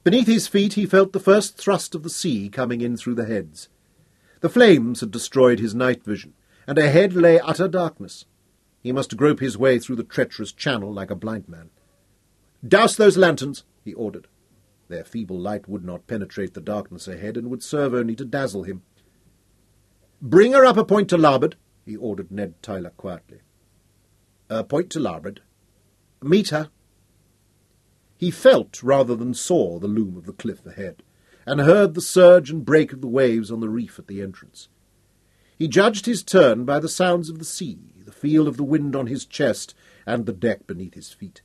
Beneath his feet he felt the first thrust of the sea coming in through the heads. The flames had destroyed his night vision, and ahead lay utter darkness. He must grope his way through the treacherous channel like a blind man. "Douse those lanterns," he ordered. Their feeble light would not penetrate the darkness ahead, and would serve only to dazzle him. "Bring her up a point to larboard," he ordered Ned Tyler quietly. "A point to larboard. Meet her." He felt rather than saw the loom of the cliff ahead, and heard the surge and break of the waves on the reef at the entrance. He judged his turn by the sounds of the sea, the feel of the wind on his chest, and the deck beneath his feet.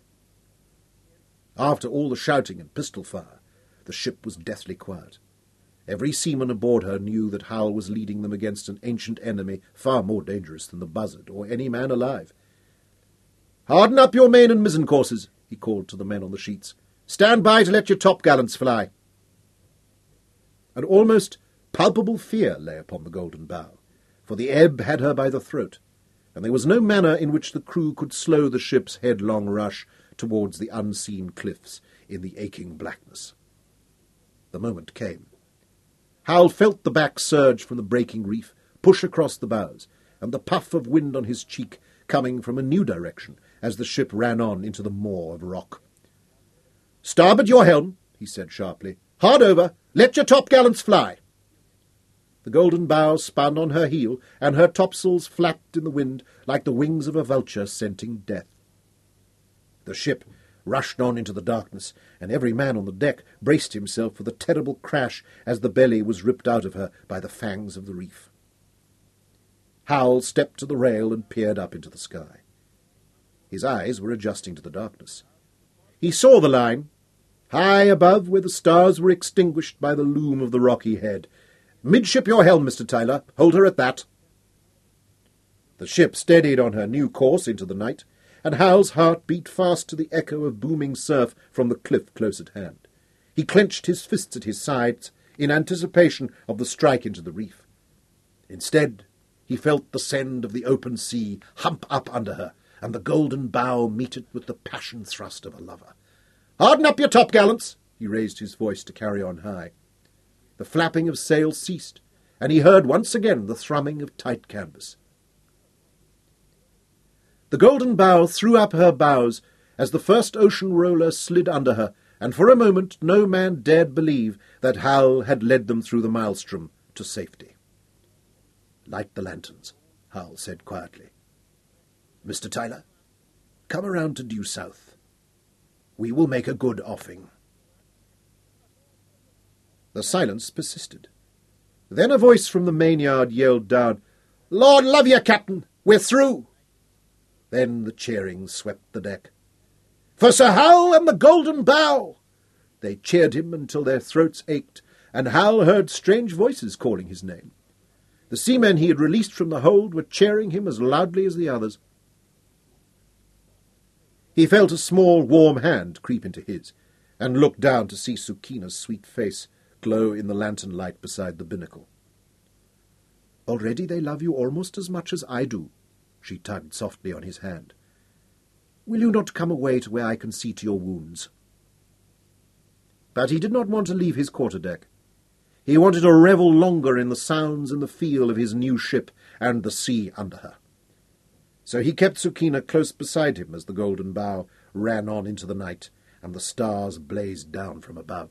After all the shouting and pistol fire, the ship was deathly quiet. Every seaman aboard her knew that Hal was leading them against an ancient enemy far more dangerous than the Buzzard or any man alive. "Harden up your main and mizzen courses," he called to the men on the sheets. "Stand by to let your topgallants fly." An almost palpable fear lay upon the Golden Bow, for the ebb had her by the throat, and there was no manner in which the crew could slow the ship's headlong rush towards the unseen cliffs in the aching blackness. The moment came. Hal felt the back surge from the breaking reef push across the bows, and the puff of wind on his cheek coming from a new direction as the ship ran on into the maw of rock. "Starboard your helm," he said sharply. "Hard over. Let your topgallants fly." The Golden Bow spun on her heel, and her topsails flapped in the wind like the wings of a vulture scenting death. The ship rushed on into the darkness, and every man on the deck braced himself for the terrible crash as the belly was ripped out of her by the fangs of the reef. Hal stepped to the rail and peered up into the sky. His eyes were adjusting to the darkness. He saw the line, high above where the stars were extinguished by the loom of the rocky head. "Midship your helm, Mr. Tyler. Hold her at that." The ship steadied on her new course into the night, and Hal's heart beat fast to the echo of booming surf from the cliff close at hand. He clenched his fists at his sides in anticipation of the strike into the reef. Instead, he felt the send of the open sea hump up under her, and the Golden Bow meet it with the passion thrust of a lover. "Harden up your topgallants!" He raised his voice to carry on high. The flapping of sails ceased, and he heard once again the thrumming of tight canvas. The Golden Bow threw up her bows as the first ocean roller slid under her, and for a moment no man dared believe that Hal had led them through the maelstrom to safety. "Light the lanterns," Hal said quietly. "Mr. Tyler, come around to due south. We will make a good offing." The silence persisted. Then a voice from the mainyard yelled down, "Lord love you, Captain, we're through!" Then the cheering swept the deck. "For Sir Hal and the Golden Bow!" They cheered him until their throats ached, and Hal heard strange voices calling his name. The seamen he had released from the hold were cheering him as loudly as the others. He felt a small, warm hand creep into his, and looked down to see Sukina's sweet face glow in the lantern light beside the binnacle. "Already they love you almost as much as I do," she tugged softly on his hand. "Will you not come away to where I can see to your wounds?" But he did not want to leave his quarterdeck. He wanted to revel longer in the sounds and the feel of his new ship and the sea under her. So he kept Sukina close beside him as the Golden Bow ran on into the night and the stars blazed down from above.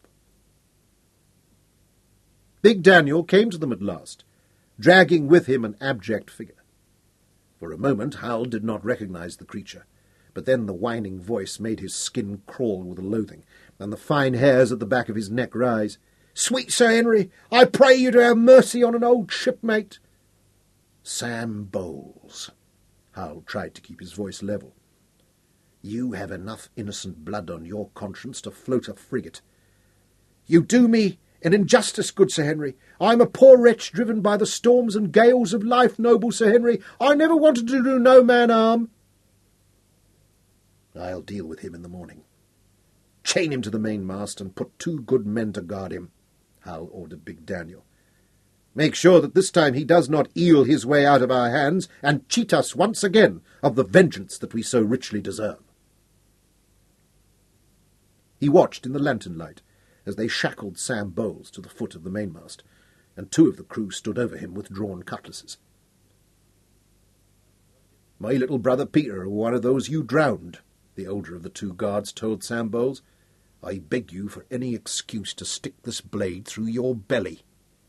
Big Daniel came to them at last, dragging with him an abject figure. For a moment Hal did not recognize the creature, but then the whining voice made his skin crawl with loathing, and the fine hairs at the back of his neck rise. "Sweet Sir Henry, I pray you to have mercy on an old shipmate." "Sam Bowles." Hal tried to keep his voice level. "You have enough innocent blood on your conscience to float a frigate." "You do me an injustice, good Sir Henry. I am a poor wretch driven by the storms and gales of life, noble Sir Henry. I never wanted to do no man harm." "I'll deal with him in the morning. Chain him to the mainmast and put 2 good men to guard him," Hal ordered Big Daniel. "Make sure that this time he does not eel his way out of our hands and cheat us once again of the vengeance that we so richly deserve." He watched in the lantern light as they shackled Sam Bowles to the foot of the mainmast, and 2 of the crew stood over him with drawn cutlasses. "My little brother Peter, one of those you drowned," the older of the 2 guards told Sam Bowles. "I beg you for any excuse to stick this blade through your belly."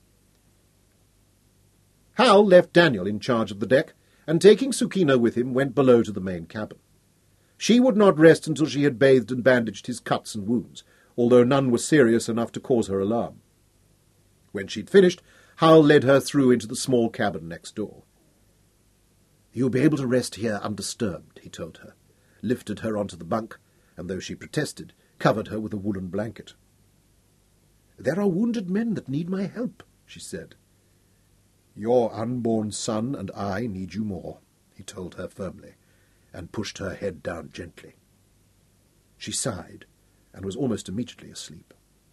Hal left Daniel in charge of the deck, and taking Sukina with him, went below to the main cabin. She would not rest until she had bathed and bandaged his cuts and wounds, although none were serious enough to cause her alarm. When she'd finished, Hal led her through into the small cabin next door. "You'll be able to rest here undisturbed," he told her, lifted her onto the bunk, and though she protested, covered her with a woolen blanket. "There are wounded men that need my help," she said. "Your unborn son and I need you more," he told her firmly, and pushed her head down gently. She sighed, and was almost immediately asleep.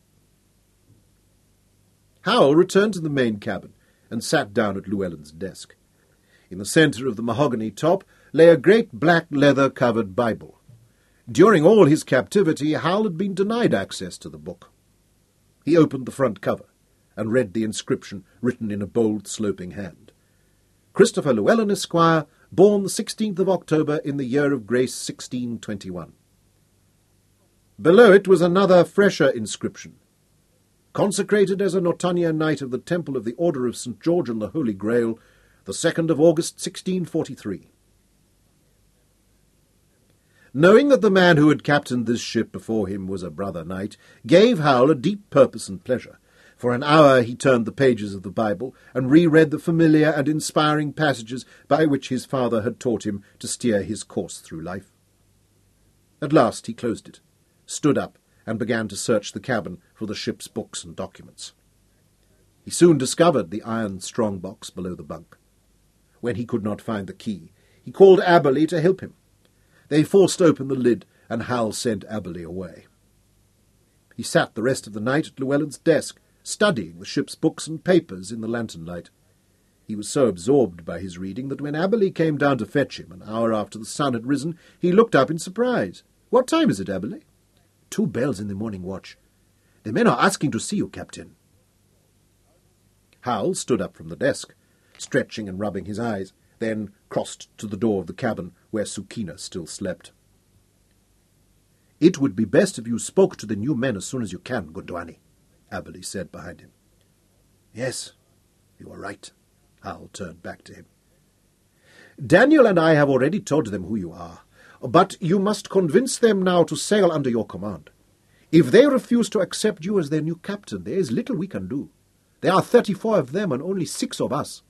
Hal returned to the main cabin, and sat down at Llewellyn's desk. In the centre of the mahogany top lay a great black leather-covered Bible. During all his captivity, Hal had been denied access to the book. He opened the front cover, and read the inscription written in a bold, sloping hand. "Christopher Llewellyn, Esquire, born the 16th of October in the year of grace 1621. Below it was another, fresher inscription. "Consecrated as a Northunia Knight of the Temple of the Order of St. George and the Holy Grail, the 2nd of August, 1643. Knowing that the man who had captained this ship before him was a brother knight, gave Hal a deep purpose and pleasure. For an hour he turned the pages of the Bible, and reread the familiar and inspiring passages by which his father had taught him to steer his course through life. At last he closed it, stood up, and began to search the cabin for the ship's books and documents. He soon discovered the iron strong-box below the bunk. When he could not find the key, he called Aberley to help him. They forced open the lid, and Hal sent Aberley away. He sat the rest of the night at Llewellyn's desk, studying the ship's books and papers in the lantern light. He was so absorbed by his reading that when Aberley came down to fetch him an hour after the sun had risen, he looked up in surprise. "What time is it, Aberley?" "2 bells in the morning watch. The men are asking to see you, Captain." Hal stood up from the desk, stretching and rubbing his eyes, then crossed to the door of the cabin where Sukina still slept. "It would be best if you spoke to the new men as soon as you can, Gondwani," Aberley said behind him. "Yes, you are right." Hal turned back to him. "Daniel and I have already told them who you are, but you must convince them now to sail under your command. If they refuse to accept you as their new captain, there is little we can do. There are 34 of them and only 6 of us."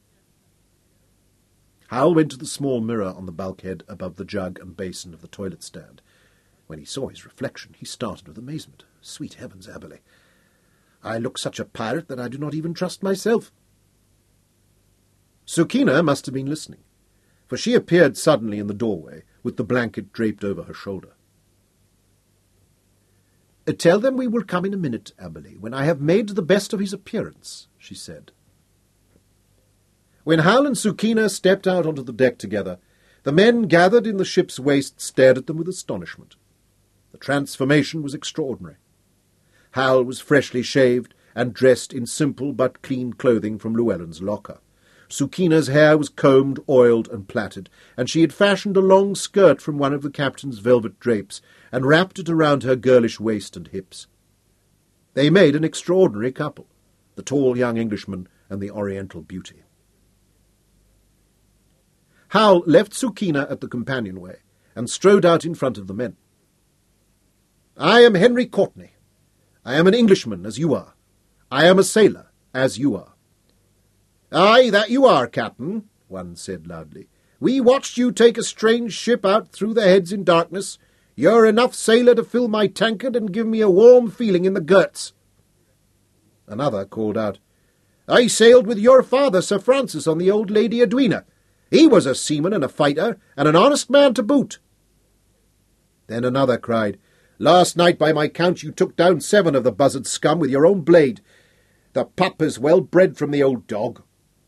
Hal went to the small mirror on the bulkhead above the jug and basin of the toilet stand. When he saw his reflection, he started with amazement. "Sweet heavens, Aberley! I look such a pirate that I do not even trust myself." Sukina must have been listening, for she appeared suddenly in the doorway, with the blanket draped over her shoulder. "Tell them we will come in a minute, Aberley, when I have made the best of his appearance," she said. When Hal and Sukina stepped out onto the deck together, the men gathered in the ship's waist stared at them with astonishment. The transformation was extraordinary. Hal was freshly shaved and dressed in simple but clean clothing from Llewellyn's locker. Sukina's hair was combed, oiled, and plaited, and she had fashioned a long skirt from one of the captain's velvet drapes and wrapped it around her girlish waist and hips. They made an extraordinary couple, the tall young Englishman and the Oriental beauty. Hal left Sukina at the companionway and strode out in front of the men. "I am Henry Courtney. I am an Englishman, as you are. I am a sailor, as you are." "Aye, that you are, Captain," one said loudly. "We watched you take a strange ship out through the heads in darkness. You're enough sailor to fill my tankard and give me a warm feeling in the girts." Another called out, "I sailed with your father, Sir Francis, on the old Lady Edwina. He was a seaman and a fighter, and an honest man to boot." Then another cried, "Last night, by my count, you took down 7 of the buzzard scum with your own blade. The pup is well bred from the old dog."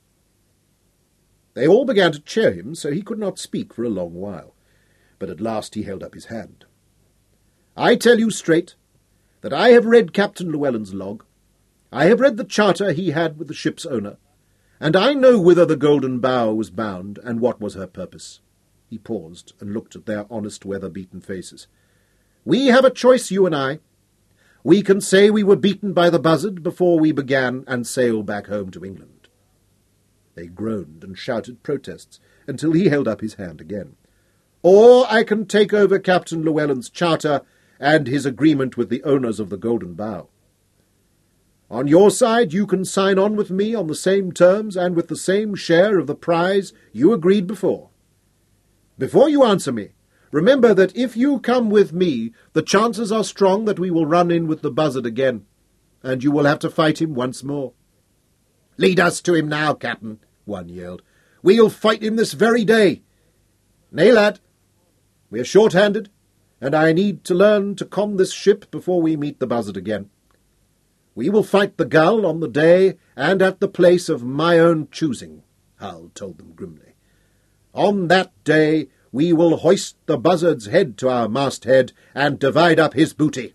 They all began to cheer him, so he could not speak for a long while, but at last he held up his hand. "I tell you straight, that I have read Captain Llewellyn's log. I have read the charter he had with the ship's owner, and I know whither the Golden Bough was bound and what was her purpose." He paused and looked at their honest, weather-beaten faces. "We have a choice, you and I. We can say we were beaten by the Buzzard before we began and sail back home to England." They groaned and shouted protests until he held up his hand again. "Or I can take over Captain Llewellyn's charter and his agreement with the owners of the Golden Bough. On your side, you can sign on with me on the same terms and with the same share of the prize you agreed before. Before you answer me, remember that if you come with me, the chances are strong that we will run in with the Buzzard again, and you will have to fight him once more." "Lead us to him now, Captain," one yelled. "We'll fight him this very day." "Nay, lad, we're short-handed, and I need to learn to con this ship before we meet the Buzzard again. We will fight the Gull on the day and at the place of my own choosing," Hull told them grimly. "On that day we will hoist the Buzzard's head to our masthead and divide up his booty."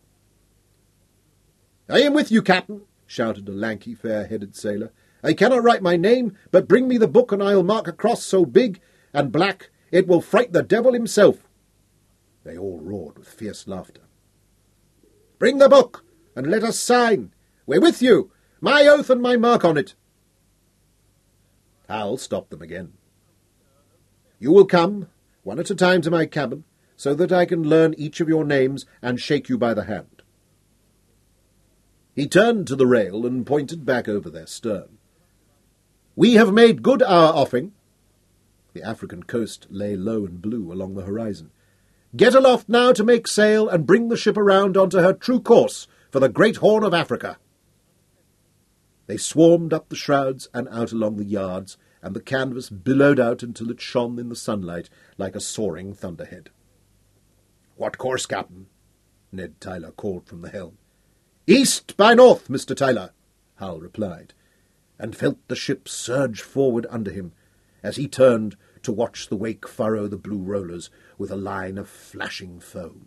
"I am with you, Captain," shouted a lanky, fair-headed sailor. "I cannot write my name, but bring me the book and I'll mark a cross so big and black it will fright the devil himself." They all roared with fierce laughter. "Bring the book and let us sign. We're with you. My oath and my mark on it." Hal stopped them again. "You will come, one at a time, to my cabin, so that I can learn each of your names and shake you by the hand." He turned to the rail and pointed back over their stern. "We have made good our offing." The African coast lay low and blue along the horizon. "Get aloft now to make sail and bring the ship around onto her true course for the Great Horn of Africa." They swarmed up the shrouds and out along the yards, and the canvas billowed out until it shone in the sunlight like a soaring thunderhead. "What course, Captain?" Ned Tyler called from the helm. "East by north, Mr. Tyler," Hull replied, and felt the ship surge forward under him as he turned to watch the wake furrow the blue rollers with a line of flashing foam.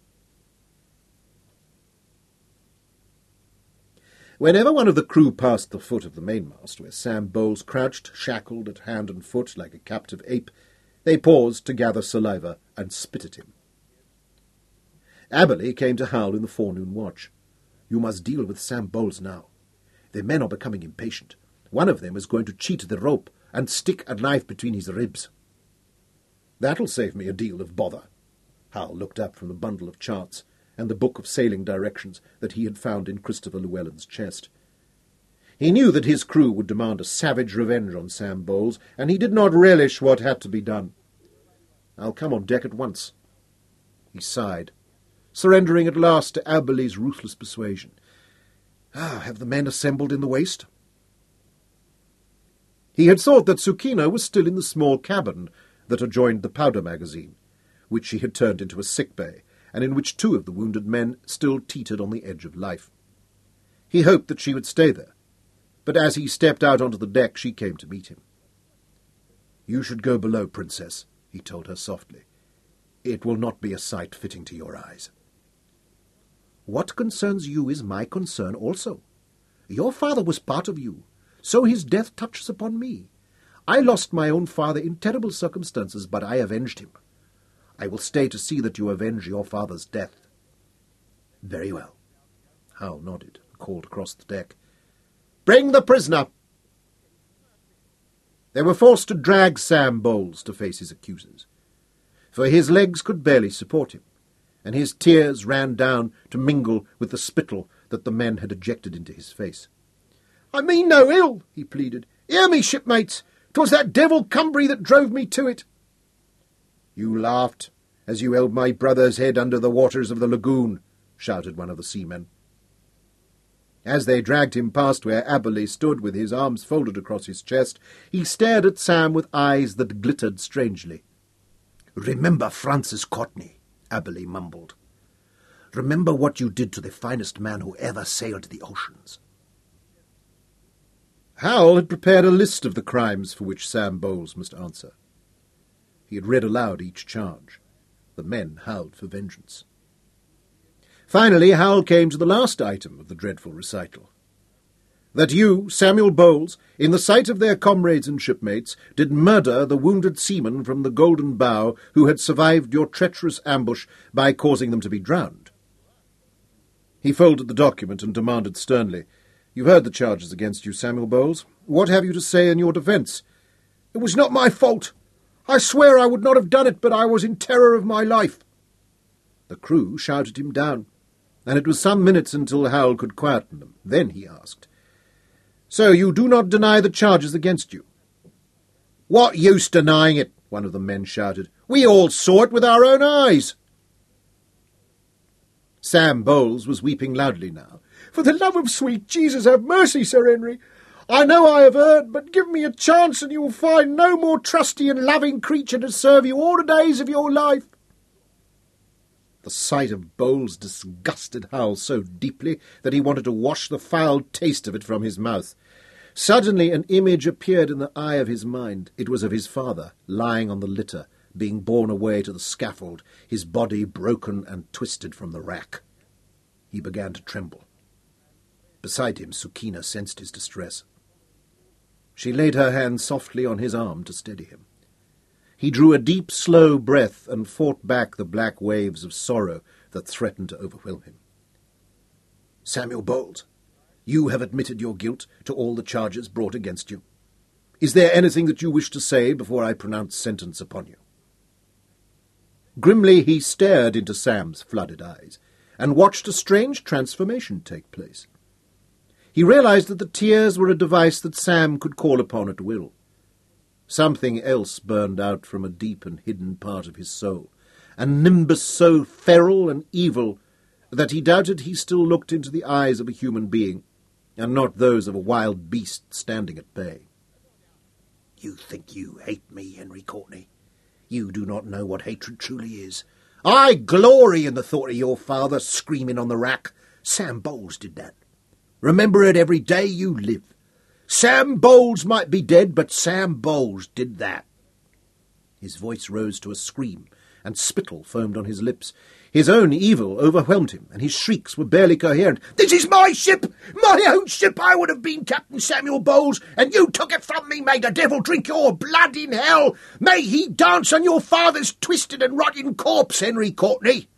Whenever one of the crew passed the foot of the mainmast, where Sam Bowles crouched, shackled at hand and foot like a captive ape, they paused to gather saliva and spit at him. Aberley came to Hull in the forenoon watch. "You must deal with Sam Bowles now. The men are becoming impatient. One of them is going to cheat the rope and stick a knife between his ribs." "That'll save me a deal of bother." Hull looked up from the bundle of charts and the book of sailing directions that he had found in Christopher Llewellyn's chest. He knew that his crew would demand a savage revenge on Sam Bowles, and he did not relish what had to be done. "I'll come on deck at once." He sighed, surrendering at last to Aberley's ruthless persuasion. Have the men assembled in the waist? He had thought that Sukina was still in the small cabin that adjoined the powder magazine, which she had turned into a sick bay, and in which 2 of the wounded men still teetered on the edge of life. He hoped that she would stay there, but as he stepped out onto the deck she came to meet him. "You should go below, Princess," he told her softly. "It will not be a sight fitting to your eyes." "What concerns you is my concern also. Your father was part of you, so his death touches upon me. I lost my own father in terrible circumstances, but I avenged him. I will stay to see that you avenge your father's death." "Very well." Hal nodded and called across the deck. "Bring the prisoner!" They were forced to drag Sam Bowles to face his accusers, for his legs could barely support him, and his tears ran down to mingle with the spittle that the men had ejected into his face. "I mean no ill," he pleaded. "Hear me, shipmates! 'Twas that devil Cumbry that drove me to it." "You laughed as you held my brother's head under the waters of the lagoon," shouted one of the seamen. As they dragged him past where Aberley stood with his arms folded across his chest, he stared at Sam with eyes that glittered strangely. "Remember Francis Courtney," Aberley mumbled. "Remember what you did to the finest man who ever sailed the oceans." Hal had prepared a list of the crimes for which Sam Bowles must answer. He had read aloud each charge. The men howled for vengeance. Finally, Hal came to the last item of the dreadful recital. That you, Samuel Bowles, in the sight of their comrades and shipmates, did murder the wounded seamen from the Golden Bough who had survived your treacherous ambush by causing them to be drowned. He folded the document and demanded sternly, "You've heard the charges against you, Samuel Bowles. What have you to say in your defence?" "It was not my fault. I swear I would not have done it, but I was in terror of my life." The crew shouted him down, and it was some minutes until Hal could quieten them. Then he asked, "So you do not deny the charges against you?" "What use denying it?" one of the men shouted. "We all saw it with our own eyes." Sam Bowles was weeping loudly now. "For the love of sweet Jesus, have mercy, Sir Henry. I know I have erred, but give me a chance and you will find no more trusty and loving creature to serve you all the days of your life." The sight of Bowles disgusted Hal so deeply that he wanted to wash the foul taste of it from his mouth. Suddenly an image appeared in the eye of his mind. It was of his father, lying on the litter, being borne away to the scaffold, his body broken and twisted from the rack. He began to tremble. Beside him, Sukina sensed his distress. She laid her hand softly on his arm to steady him. He drew a deep, slow breath and fought back the black waves of sorrow that threatened to overwhelm him. "Samuel Bowles, you have admitted your guilt to all the charges brought against you. Is there anything that you wish to say before I pronounce sentence upon you?" Grimly he stared into Sam's flooded eyes and watched a strange transformation take place. He realized that the tears were a device that Sam could call upon at will. Something else burned out from a deep and hidden part of his soul, a nimbus so feral and evil that he doubted he still looked into the eyes of a human being, and not those of a wild beast standing at bay. "You think you hate me, Henry Courtney. You do not know what hatred truly is. I glory in the thought of your father screaming on the rack. Sam Bowles did that. Remember it every day you live. Sam Bowles might be dead, but Sam Bowles did that." His voice rose to a scream, and spittle foamed on his lips. His own evil overwhelmed him, and his shrieks were barely coherent. "This is my ship! My own ship! I would have been Captain Samuel Bowles, and you took it from me! May the devil drink your blood in hell! May he dance on your father's twisted and rotting corpse, Henry Courtney!"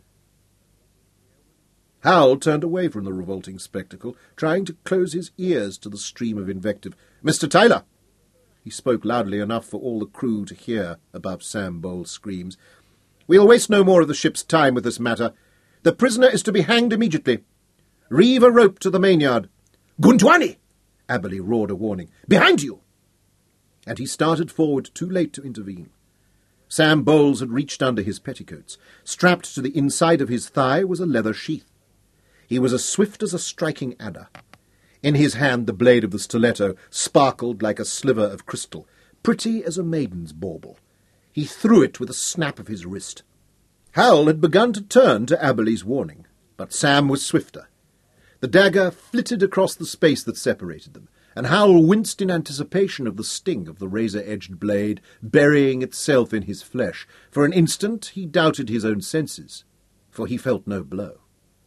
Hal turned away from the revolting spectacle, trying to close his ears to the stream of invective. "Mr. Tyler!" He spoke loudly enough for all the crew to hear above Sam Bowles' screams. "We'll waste no more of the ship's time with this matter. The prisoner is to be hanged immediately. Reeve a rope to the mainyard." "Guntwani!" Aberley roared a warning. "Behind you!" And he started forward too late to intervene. Sam Bowles had reached under his petticoats. Strapped to the inside of his thigh was a leather sheath. He was as swift as a striking adder. In his hand the blade of the stiletto sparkled like a sliver of crystal, pretty as a maiden's bauble. He threw it with a snap of his wrist. Hal had begun to turn to Aberley's warning, but Sam was swifter. The dagger flitted across the space that separated them, and Hal winced in anticipation of the sting of the razor-edged blade burying itself in his flesh. For an instant he doubted his own senses, for he felt no blow.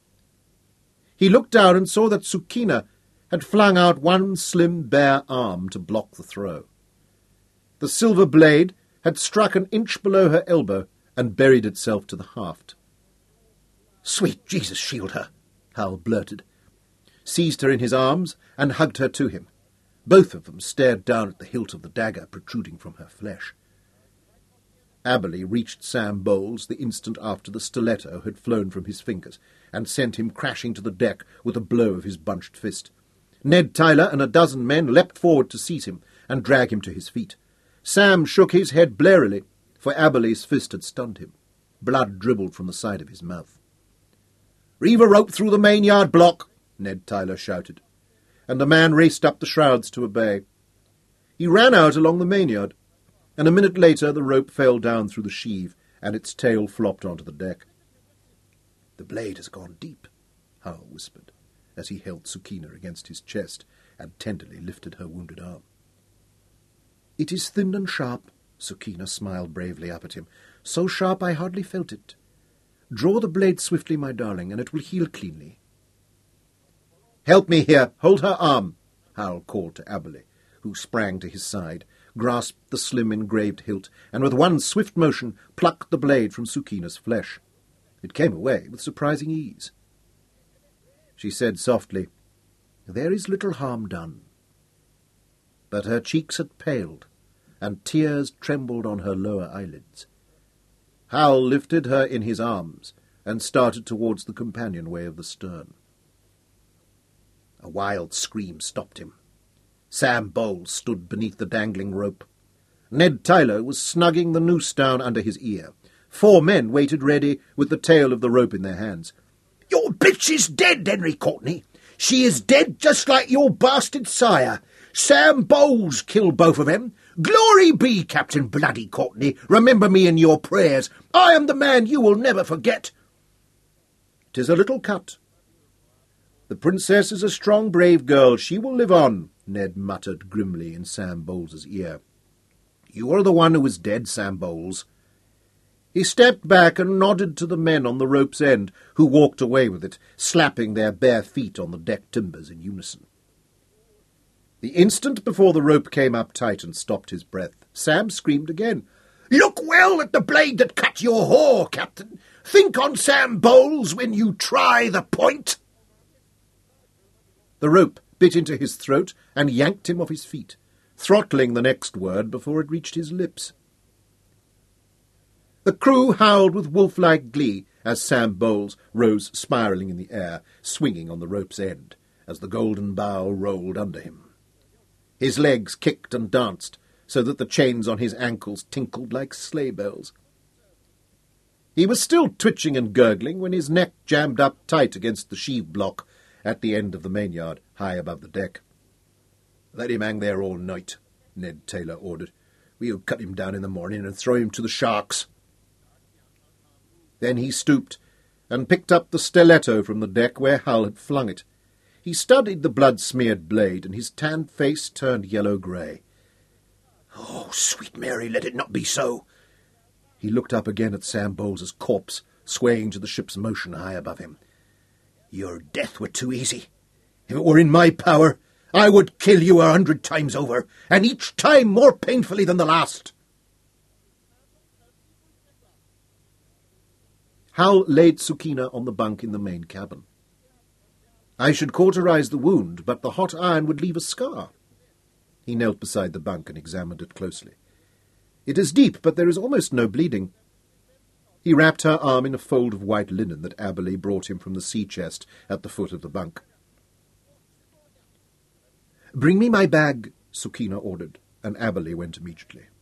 He looked down and saw that Sukina had flung out one slim, bare arm to block the throw. The silver blade had struck an inch below her elbow and buried itself to the haft. "Sweet Jesus, shield her!" Hal blurted, seized her in his arms and hugged her to him. Both of them stared down at the hilt of the dagger protruding from her flesh. Aberley reached Sam Bowles the instant after the stiletto had flown from his fingers, and sent him crashing to the deck with a blow of his bunched fist. Ned Tyler and a dozen men leapt forward to seize him and drag him to his feet. Sam shook his head blarily, for Aberley's fist had stunned him. Blood dribbled from the side of his mouth. "Reeve a rope through the mainyard block," Ned Tyler shouted, and the man raced up the shrouds to obey. He ran out along the mainyard, and a minute later the rope fell down through the sheave, and its tail flopped onto the deck. "The blade has gone deep," Hal whispered, as he held Sukina against his chest and tenderly lifted her wounded arm. "It is thin and sharp," Sukina smiled bravely up at him. "So sharp I hardly felt it. Draw the blade swiftly, my darling, and it will heal cleanly. Help me here. Hold her arm, Hal called to Aberley, who sprang to his side, grasped the slim engraved hilt, and with one swift motion plucked the blade from Sukina's flesh. It came away with surprising ease. She said softly, "There is little harm done." But her cheeks had paled, and tears trembled on her lower eyelids. Hal lifted her in his arms and started towards the companionway of the stern. A wild scream stopped him. Sam Bowles stood beneath the dangling rope. Ned Tyler was snugging the noose down under his ear. 4 men waited ready with the tail of the rope in their hands. "Your bitch is dead, Henry Courtney. She is dead just like your bastard sire. Sam Bowles killed both of them. Glory be, Captain Bloody Courtney. Remember me in your prayers. I am the man you will never forget." "'Tis a little cut. The princess is a strong, brave girl. She will live on," Ned muttered grimly in Sam Bowles's ear. "You are the one who is dead, Sam Bowles." He stepped back and nodded to the men on the rope's end, who walked away with it, slapping their bare feet on the deck timbers in unison. The instant before the rope came up tight and stopped his breath, Sam screamed again. "Look well at the blade that cut your whore, Captain. Think on Sam Bowles when you try the point." The rope bit into his throat and yanked him off his feet, throttling the next word before it reached his lips. The crew howled with wolf-like glee as Sam Bowles rose spiralling in the air, swinging on the rope's end, as the golden bow rolled under him. His legs kicked and danced, so that the chains on his ankles tinkled like sleigh bells. He was still twitching and gurgling when his neck jammed up tight against the sheave block at the end of the mainyard, high above the deck. "Let him hang there all night," Ned Taylor ordered. "We'll cut him down in the morning and throw him to the sharks." Then he stooped and picked up the stiletto from the deck where Hal had flung it. He studied the blood-smeared blade, and his tanned face turned yellow-grey. "Oh, sweet Mary, let it not be so." He looked up again at Sam Bowles's corpse, swaying to the ship's motion high above him. "Your death were too easy. If it were in my power, I would kill you 100 times over, and each time more painfully than the last." Hal laid Sukina on the bunk in the main cabin. "I should cauterize the wound, but the hot iron would leave a scar." He knelt beside the bunk and examined it closely. "It is deep, but there is almost no bleeding." He wrapped her arm in a fold of white linen that Aberley brought him from the sea-chest at the foot of the bunk. "Bring me my bag," Sukina ordered, and Aberley went immediately.